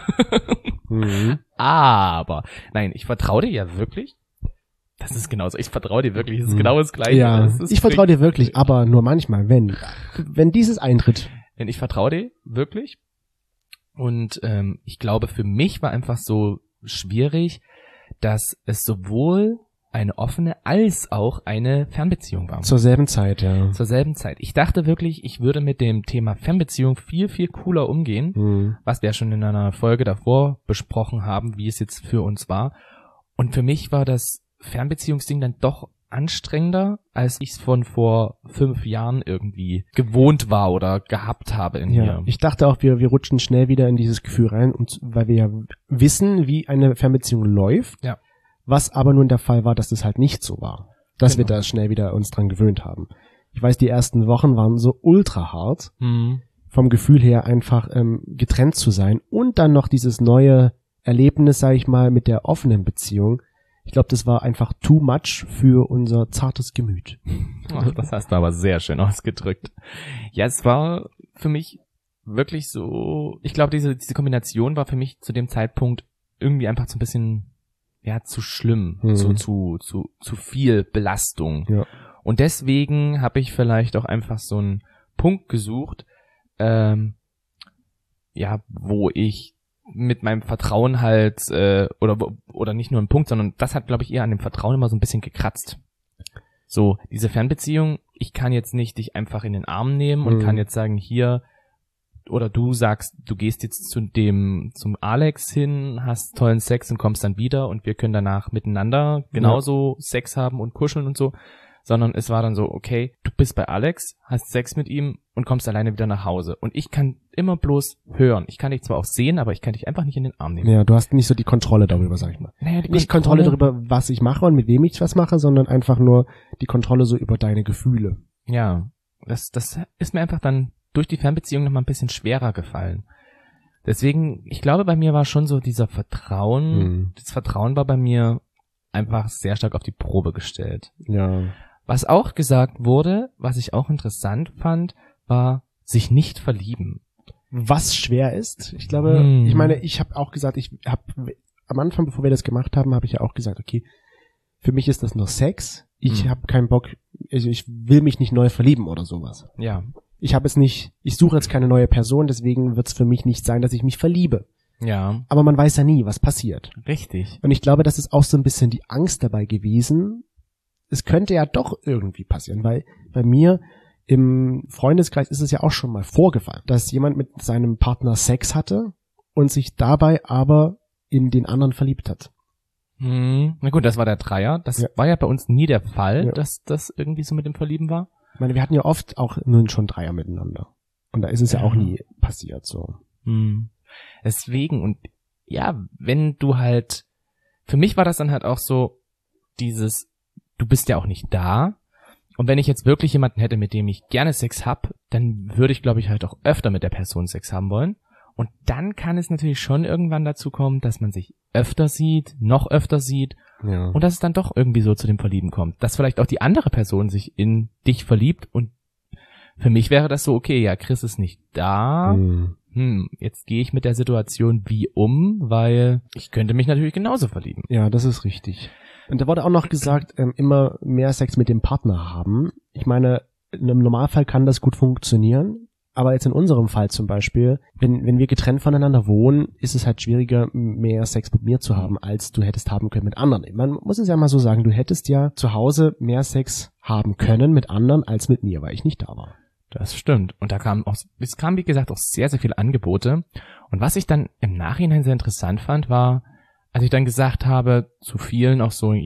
Aber. Nein, ich vertraue dir ja wirklich. Das ist genauso. Ich vertraue dir wirklich. Das ist genau das Gleiche. Ja, ich vertraue dir wirklich, aber nur manchmal, wenn dieses eintritt. Denn ich vertraue dir wirklich. Und ich glaube, für mich war einfach so schwierig, dass es sowohl eine offene als auch eine Fernbeziehung war. Zur selben Zeit, ja. Zur selben Zeit. Ich dachte wirklich, ich würde mit dem Thema Fernbeziehung viel, viel cooler umgehen, was wir ja schon in einer Folge davor besprochen haben, wie es jetzt für uns war. Und für mich war das Fernbeziehungsding dann doch anstrengender, als ich es von vor 5 Jahren irgendwie gewohnt war oder gehabt habe in mir. Ich dachte auch, wir rutschen schnell wieder in dieses Gefühl rein, weil wir ja wissen, wie eine Fernbeziehung läuft. Ja. Was aber nun der Fall war, dass das halt nicht so war. Dass wir da schnell wieder uns dran gewöhnt haben. Ich weiß, die ersten Wochen waren so ultra hart. Vom Gefühl her einfach getrennt zu sein. Und dann noch dieses neue Erlebnis, sag ich mal, mit der offenen Beziehung. Ich glaube, das war einfach too much für unser zartes Gemüt. Oh, das hast du aber sehr schön ausgedrückt. Ja, es war für mich wirklich so, ich glaube, diese Kombination war für mich zu dem Zeitpunkt irgendwie einfach so ein bisschen, ja, zu schlimm, so zu viel Belastung. Ja. Und deswegen habe ich vielleicht auch einfach so einen Punkt gesucht, ja, wo ich mit meinem Vertrauen halt, oder nicht nur ein Punkt, sondern das hat, glaube ich, eher an dem Vertrauen immer so ein bisschen gekratzt. So, diese Fernbeziehung, ich kann jetzt nicht dich einfach in den Arm nehmen und kann jetzt sagen, hier, oder du sagst, du gehst jetzt zum Alex hin, hast tollen Sex und kommst dann wieder und wir können danach miteinander genauso Sex haben und kuscheln und so, sondern es war dann so, okay, du bist bei Alex, hast Sex mit ihm und kommst alleine wieder nach Hause. Und ich kann immer bloß hören. Ich kann dich zwar auch sehen, aber ich kann dich einfach nicht in den Arm nehmen. Ja, du hast nicht so die Kontrolle darüber, sag ich mal. Naja, Nicht Kontrolle darüber, was ich mache und mit wem ich was mache, sondern einfach nur die Kontrolle so über deine Gefühle. Ja, das ist mir einfach dann durch die Fernbeziehung nochmal ein bisschen schwerer gefallen. Deswegen, ich glaube, bei mir war schon so dieser Vertrauen, das Vertrauen war bei mir einfach sehr stark auf die Probe gestellt. Ja. Was auch gesagt wurde, was ich auch interessant fand, war sich nicht verlieben. Was schwer ist, ich glaube, ich meine, ich habe auch gesagt, am Anfang, bevor wir das gemacht haben, habe ich ja auch gesagt, okay, für mich ist das nur Sex, ich habe keinen Bock, also ich will mich nicht neu verlieben oder sowas. Ja. Ich suche jetzt keine neue Person, deswegen wird es für mich nicht sein, dass ich mich verliebe. Ja. Aber man weiß ja nie, was passiert. Richtig. Und ich glaube, das ist auch so ein bisschen die Angst dabei gewesen. Es könnte ja doch irgendwie passieren, weil bei mir im Freundeskreis ist es ja auch schon mal vorgefallen, dass jemand mit seinem Partner Sex hatte und sich dabei aber in den anderen verliebt hat. Na gut, das war der Dreier. Das war ja bei uns nie der Fall, dass das irgendwie so mit dem Verlieben war. Ich meine, wir hatten ja oft auch nun schon Dreier miteinander. Und da ist es ja auch nie passiert so. Deswegen, und ja, wenn du halt, für mich war das dann halt auch so, du bist ja auch nicht da. Und wenn ich jetzt wirklich jemanden hätte, mit dem ich gerne Sex hab, dann würde ich, glaube ich, halt auch öfter mit der Person Sex haben wollen. Und dann kann es natürlich schon irgendwann dazu kommen, dass man sich öfter sieht, noch öfter sieht. Ja. Und dass es dann doch irgendwie so zu dem Verlieben kommt. Dass vielleicht auch die andere Person sich in dich verliebt. Und für mich wäre das so, okay, ja, Chris ist nicht da. Jetzt gehe ich mit der Situation wie um, weil ich könnte mich natürlich genauso verlieben. Ja, das ist richtig. Und da wurde auch noch gesagt, immer mehr Sex mit dem Partner haben. Ich meine, in einem Normalfall kann das gut funktionieren. Aber jetzt in unserem Fall zum Beispiel, wenn wir getrennt voneinander wohnen, ist es halt schwieriger, mehr Sex mit mir zu haben, als du hättest haben können mit anderen. Man muss es ja mal so sagen, du hättest ja zu Hause mehr Sex haben können mit anderen als mit mir, weil ich nicht da war. Das stimmt. Und es kam, wie gesagt, auch sehr, sehr viele Angebote. Und was ich dann im Nachhinein sehr interessant fand, war, als ich dann gesagt habe, zu vielen auch so,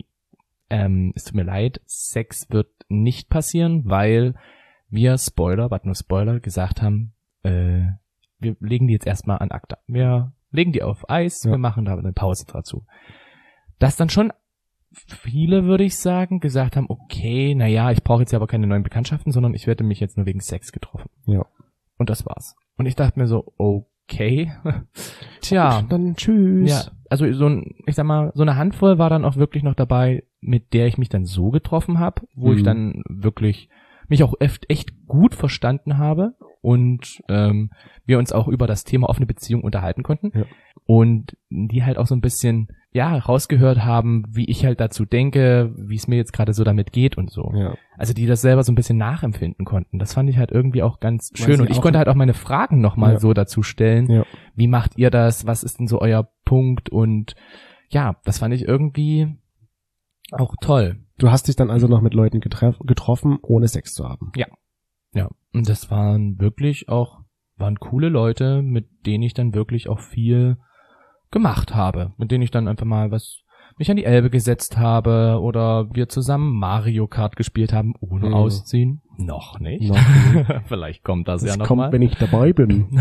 es tut mir leid, Sex wird nicht passieren, weil wir Spoiler, gesagt haben, wir legen die jetzt erstmal an Acta. Wir legen die auf Eis, wir machen da eine Pause dazu. Dass dann schon viele, würde ich sagen, gesagt haben, okay, naja, ich brauche jetzt ja aber keine neuen Bekanntschaften, sondern ich werde mich jetzt nur wegen Sex getroffen. Ja. Und das war's. Und ich dachte mir so, okay, tja. Gut, dann tschüss. Ja, also ich sag mal, so eine Handvoll war dann auch wirklich noch dabei, mit der ich mich dann so getroffen habe, wo ich dann wirklich mich auch echt gut verstanden habe und wir uns auch über das Thema offene Beziehung unterhalten konnten und die halt auch so ein bisschen rausgehört haben, wie ich halt dazu denke, wie es mir jetzt gerade so damit geht und so. Ja. Also die das selber so ein bisschen nachempfinden konnten. Das fand ich halt irgendwie auch ganz schön und ich konnte halt auch meine Fragen nochmal so dazu stellen. Ja. Wie macht ihr das? Was ist denn so euer Punkt? Und ja, das fand ich irgendwie auch toll. Du hast dich dann also noch mit Leuten getroffen, ohne Sex zu haben. Ja. Ja. Und das waren coole Leute, mit denen ich dann wirklich auch viel gemacht habe. Mit denen ich dann einfach mal mich an die Elbe gesetzt habe oder wir zusammen Mario Kart gespielt haben, ohne ausziehen. Noch nicht. Vielleicht kommt das ja noch mal. Das kommt, wenn ich dabei bin.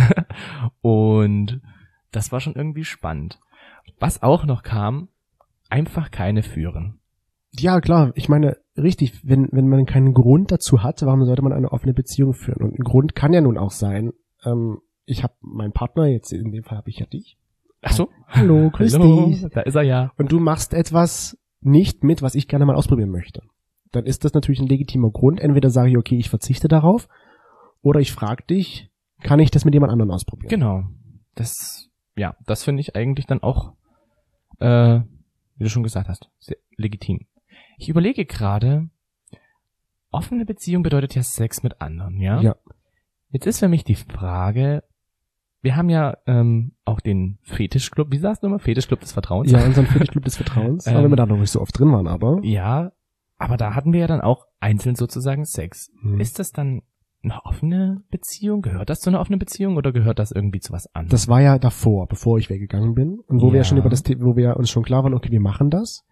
Und das war schon irgendwie spannend. Was auch noch kam, einfach keine führen. Ja, klar. Ich meine, richtig, wenn man keinen Grund dazu hat, warum sollte man eine offene Beziehung führen? Und ein Grund kann ja nun auch sein, ich habe meinen Partner, jetzt in dem Fall habe ich ja dich. Ach so. Hallo, grüß dich. Da ist er ja. Und du machst etwas nicht mit, was ich gerne mal ausprobieren möchte. Dann ist das natürlich ein legitimer Grund. Entweder sage ich, okay, ich verzichte darauf, oder ich frage dich, kann ich das mit jemand anderem ausprobieren? Genau. Das finde ich eigentlich dann auch, wie du schon gesagt hast, sehr legitim. Ich überlege gerade, offene Beziehung bedeutet ja Sex mit anderen, ja? Ja. Jetzt ist für mich die Frage, wir haben ja auch den Fetischclub, wie sagst du immer? Fetischclub des Vertrauens? Ja, unseren Fetischclub des Vertrauens, auch wenn wir da noch nicht so oft drin waren, aber. Ja, aber da hatten wir ja dann auch einzeln sozusagen Sex. Ist das dann eine offene Beziehung? Gehört das zu einer offenen Beziehung oder gehört das irgendwie zu was anderem? Das war ja davor, bevor ich weggegangen bin und wo wir ja schon wo wir uns schon klar waren, okay, wir machen das. Und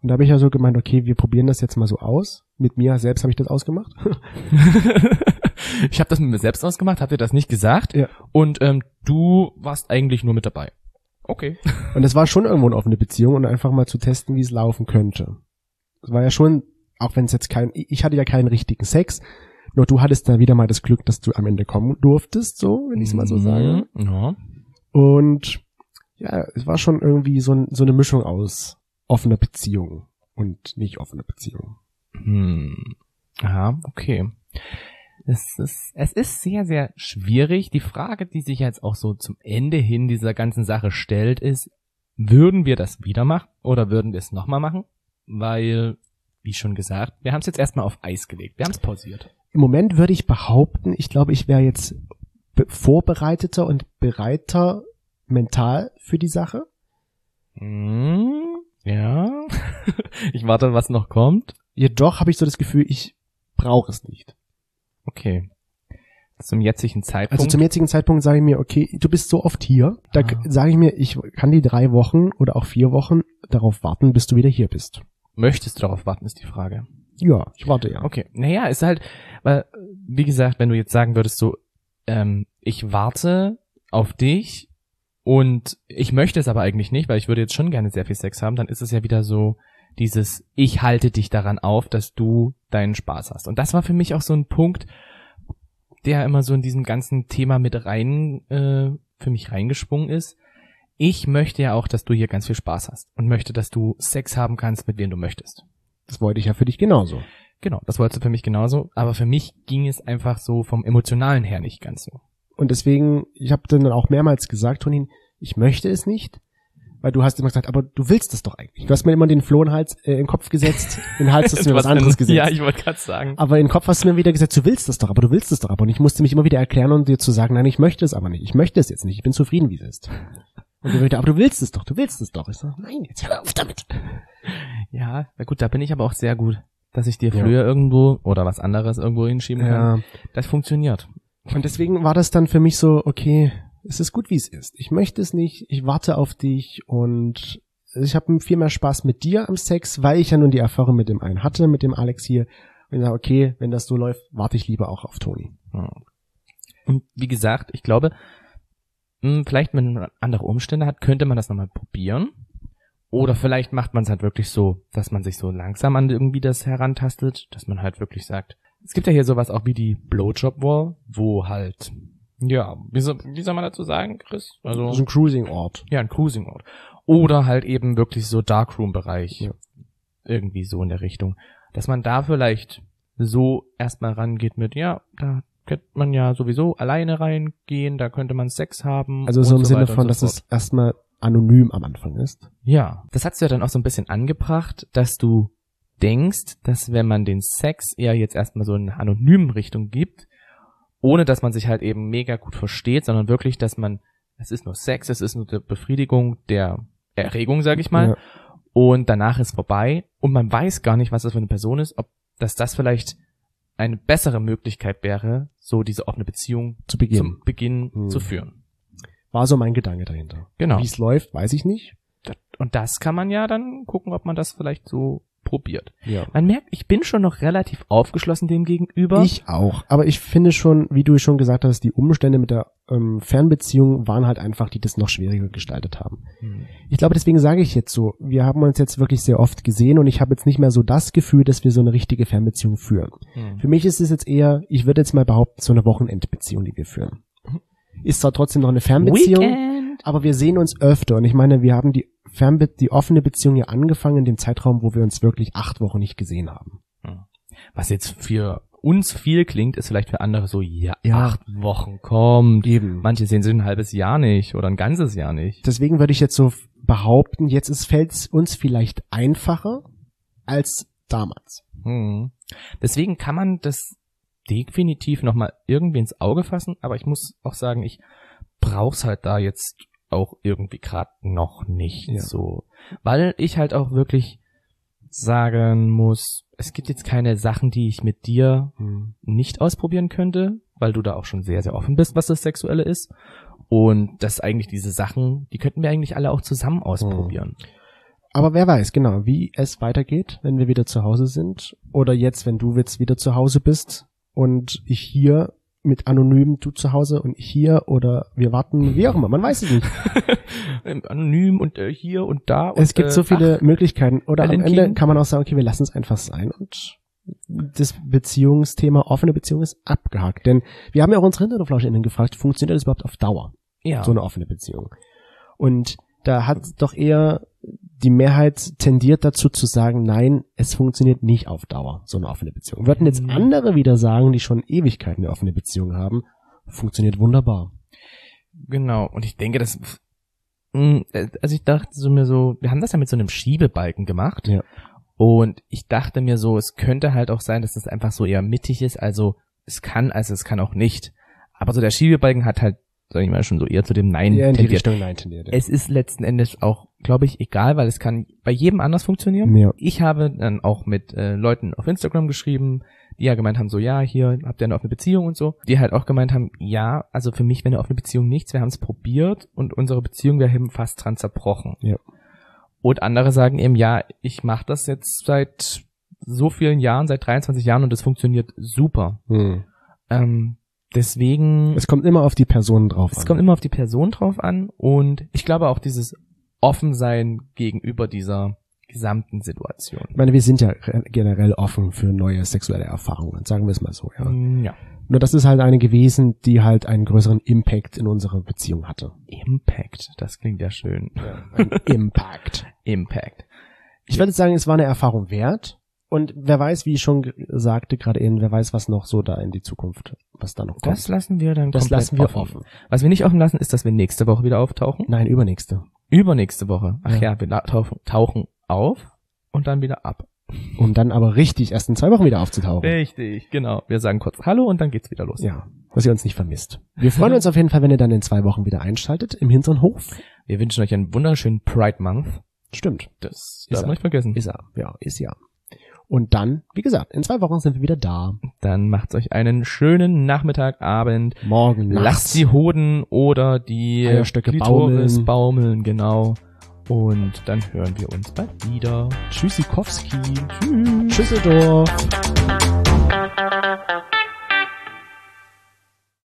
Und da habe ich ja so gemeint, okay, wir probieren das jetzt mal so aus. Mit mir selbst habe ich das ausgemacht. Ich habe das mit mir selbst ausgemacht, hab dir das nicht gesagt. Ja. Und du warst eigentlich nur mit dabei. Okay. Und es war schon irgendwo eine offene Beziehung und einfach mal zu testen, wie es laufen könnte. Es war ja schon, auch wenn es jetzt ich hatte ja keinen richtigen Sex, nur du hattest da wieder mal das Glück, dass du am Ende kommen durftest, so, wenn ich es mal so sage. Ja. Und ja, es war schon irgendwie so eine Mischung aus offener Beziehung und nicht offener Beziehung. Ja, okay. Es ist sehr, sehr schwierig. Die Frage, die sich jetzt auch so zum Ende hin dieser ganzen Sache stellt, ist, würden wir das wieder machen oder würden wir es nochmal machen? Weil, wie schon gesagt, wir haben es jetzt erstmal auf Eis gelegt. Wir haben es pausiert. Im Moment würde ich behaupten, ich glaube, ich wäre jetzt vorbereiteter und bereiter mental für die Sache. Ja. Ich warte, was noch kommt. Jedoch habe ich so das Gefühl, ich brauche es nicht. Okay. Zum jetzigen Zeitpunkt? Also zum jetzigen Zeitpunkt sage ich mir, okay, du bist so oft hier, da sage ich mir, ich kann die 3 Wochen oder auch 4 Wochen darauf warten, bis du wieder hier bist. Möchtest du darauf warten, ist die Frage. Ja, ich warte ja. Okay, naja, ist halt, weil, wie gesagt, wenn du jetzt sagen würdest so, ich warte auf dich und ich möchte es aber eigentlich nicht, weil ich würde jetzt schon gerne sehr viel Sex haben, dann ist es ja wieder so dieses, ich halte dich daran auf, dass du deinen Spaß hast. Und das war für mich auch so ein Punkt, der immer so in diesem ganzen Thema mit rein, für mich reingesprungen ist. Ich möchte ja auch, dass du hier ganz viel Spaß hast und möchte, dass du Sex haben kannst, mit wem du möchtest. Das wollte ich ja für dich genauso. Genau, das wolltest du für mich genauso, aber für mich ging es einfach so vom Emotionalen her nicht ganz so. Und deswegen, ich habe dann auch mehrmals gesagt, Tonin, ich möchte es nicht, weil du hast immer gesagt, aber du willst es doch eigentlich. Du hast mir immer den Floh in den Kopf gesetzt, in den Hals hast du mir was anderes gesetzt. Ja, ich wollte gerade sagen. Aber in den Kopf hast du mir wieder gesagt, du willst es doch, aber du willst es doch aber. Und ich musste mich immer wieder erklären und dir zu sagen, nein, ich möchte es aber nicht. Ich möchte es jetzt nicht, ich bin zufrieden, wie es ist. Und du wieder, aber du willst es doch, du willst es doch. Ich sag, nein, jetzt hör auf damit. Ja, na gut, da bin ich aber auch sehr gut, dass ich dir früher irgendwo oder was anderes irgendwo hinschieben kann. Das funktioniert. Und deswegen war das dann für mich so, okay, es ist gut, wie es ist. Ich möchte es nicht, ich warte auf dich und ich habe viel mehr Spaß mit dir am Sex, weil ich ja nun die Erfahrung mit dem einen hatte, mit dem Alex hier. Und ich sage, okay, wenn das so läuft, warte ich lieber auch auf Toni. Und wie gesagt, ich glaube, vielleicht, wenn man andere Umstände hat, könnte man das nochmal probieren. Oder vielleicht macht man es halt wirklich so, dass man sich so langsam an irgendwie das herantastet, dass man halt wirklich sagt, es gibt ja hier sowas auch wie die Blowjob-Wall, wo halt, ja, wie soll man dazu sagen, Chris? Also so ein Cruising-Ort. Ja, ein Cruising-Ort. Oder halt eben wirklich so Darkroom-Bereich. Ja. Irgendwie so in der Richtung. Dass man da vielleicht so erstmal rangeht mit, ja, da könnte man ja sowieso alleine reingehen, da könnte man Sex haben. Also so im Sinne von, dass es erstmal anonym am Anfang ist. Ja, das hast du ja dann auch so ein bisschen angebracht, dass du denkst, dass wenn man den Sex eher jetzt erstmal so in eine anonyme Richtung gibt, ohne dass man sich halt eben mega gut versteht, sondern wirklich, dass man, es ist nur Sex, es ist nur die Befriedigung der Erregung, sag ich mal, und danach ist vorbei und man weiß gar nicht, was das für eine Person ist, ob das vielleicht eine bessere Möglichkeit wäre, so diese offene Beziehung zum Beginn zu führen. War so mein Gedanke dahinter. Genau. Wie es läuft, weiß ich nicht. Und das kann man ja dann gucken, ob man das vielleicht so probiert. Ja. Man merkt, ich bin schon noch relativ aufgeschlossen dem gegenüber. Ich auch. Aber ich finde schon, wie du schon gesagt hast, die Umstände mit der Fernbeziehung waren halt einfach, die das noch schwieriger gestaltet haben. Ich glaube, deswegen sage ich jetzt so, wir haben uns jetzt wirklich sehr oft gesehen und ich habe jetzt nicht mehr so das Gefühl, dass wir so eine richtige Fernbeziehung führen. Für mich ist es jetzt eher, ich würde jetzt mal behaupten, so eine Wochenendbeziehung, die wir führen. Ist zwar trotzdem noch eine Fernbeziehung, aber wir sehen uns öfter. Und ich meine, wir haben die offene Beziehung ja angefangen in dem Zeitraum, wo wir uns wirklich 8 Wochen nicht gesehen haben. Was jetzt für uns viel klingt, ist vielleicht für andere so, 8 Wochen kommt. Eben. Manche sehen sich ein halbes Jahr nicht oder ein ganzes Jahr nicht. Deswegen würde ich jetzt so behaupten, fällt es uns vielleicht einfacher als damals. Deswegen kann man das definitiv nochmal irgendwie ins Auge fassen, aber ich muss auch sagen, ich brauch's halt da jetzt auch irgendwie gerade noch nicht so. Weil ich halt auch wirklich sagen muss, es gibt jetzt keine Sachen, die ich mit dir nicht ausprobieren könnte, weil du da auch schon sehr, sehr offen bist, was das Sexuelle ist. Und das eigentlich diese Sachen, die könnten wir eigentlich alle auch zusammen ausprobieren. Aber wer weiß, genau, wie es weitergeht, wenn wir wieder zu Hause sind. Oder jetzt, wenn du jetzt wieder zu Hause bist und ich hier mit anonym, du zu Hause und ich hier oder wir warten, wie auch immer, man weiß es nicht. Anonym und hier und da. Es gibt so viele Möglichkeiten. Oder am Ende Kind. kann man auch sagen, okay, wir lassen es einfach sein und das Beziehungsthema, offene Beziehung ist abgehakt. Denn wir haben ja auch unsere HinterhoflauscherInnen gefragt, funktioniert das überhaupt auf Dauer? Ja. So eine offene Beziehung. Und da hat doch eher die Mehrheit tendiert dazu zu sagen, nein, es funktioniert nicht auf Dauer, so eine offene Beziehung. Würden jetzt andere wieder sagen, die schon Ewigkeiten eine offene Beziehung haben, funktioniert wunderbar. Genau, und ich denke, also ich dachte so mir so, wir haben das ja mit so einem Schiebebalken gemacht. Ja. Und ich dachte mir so, es könnte halt auch sein, dass das einfach so eher mittig ist, also es kann auch nicht. Aber so der Schiebebalken hat halt, sag ich mal, schon so eher zu dem Nein Ja, in die tendiert. Richtung Nein tendiert. Ja. Es ist letzten Endes auch, glaube ich, egal, weil es kann bei jedem anders funktionieren. Ja. Ich habe dann auch mit Leuten auf Instagram geschrieben, die ja gemeint haben, so, ja, hier habt ihr eine offene Beziehung und so. Die halt auch gemeint haben, ja, also für mich wäre eine offene Beziehung nichts, wir haben es probiert und unsere Beziehung wäre eben fast dran zerbrochen. Ja. Und andere sagen eben, ja, ich mache das jetzt seit so vielen Jahren, seit 23 Jahren und es funktioniert super. Deswegen... Es kommt immer auf die Person drauf an. Es kommt immer auf die Person drauf an und ich glaube auch dieses Offensein gegenüber dieser gesamten Situation. Ich meine, wir sind ja generell offen für neue sexuelle Erfahrungen, sagen wir es mal so. Ja. Ja. Nur das ist halt eine gewesen, die halt einen größeren Impact in unserer Beziehung hatte. Impact, das klingt ja schön. Ja, ein Impact. Impact. Ich würde sagen, es war eine Erfahrung wert. Und wer weiß, wie ich schon sagte gerade eben, wer weiß, was noch so da in die Zukunft, was da noch kommt. Das lassen wir dann Das komplett lassen wir offen. Was wir nicht offen lassen, ist, dass wir nächste Woche wieder auftauchen. Nein, übernächste. Übernächste Woche. Ach Ja. ja, wir tauchen auf und dann wieder ab. Um dann aber richtig erst in 2 Wochen wieder aufzutauchen. Richtig, genau. Wir sagen kurz Hallo und dann geht's wieder los. Ja, dass ihr uns nicht vermisst. Wir freuen uns auf jeden Fall, wenn ihr dann in 2 Wochen wieder einschaltet im hinteren Hof. Wir wünschen euch einen wunderschönen Pride Month. Stimmt. Das Ist darf er. man nicht vergessen. Ist er. Ja, ist ja. Und dann, wie gesagt, in 2 Wochen sind wir wieder da. Dann macht euch einen schönen Nachmittag, Abend. Morgen, nachts. Lasst die Hoden oder die Eierstöcke Klitoris baumeln, genau. Und dann hören wir uns bald wieder. Tschüssikowski. Tschüss. Tschüsseldorf.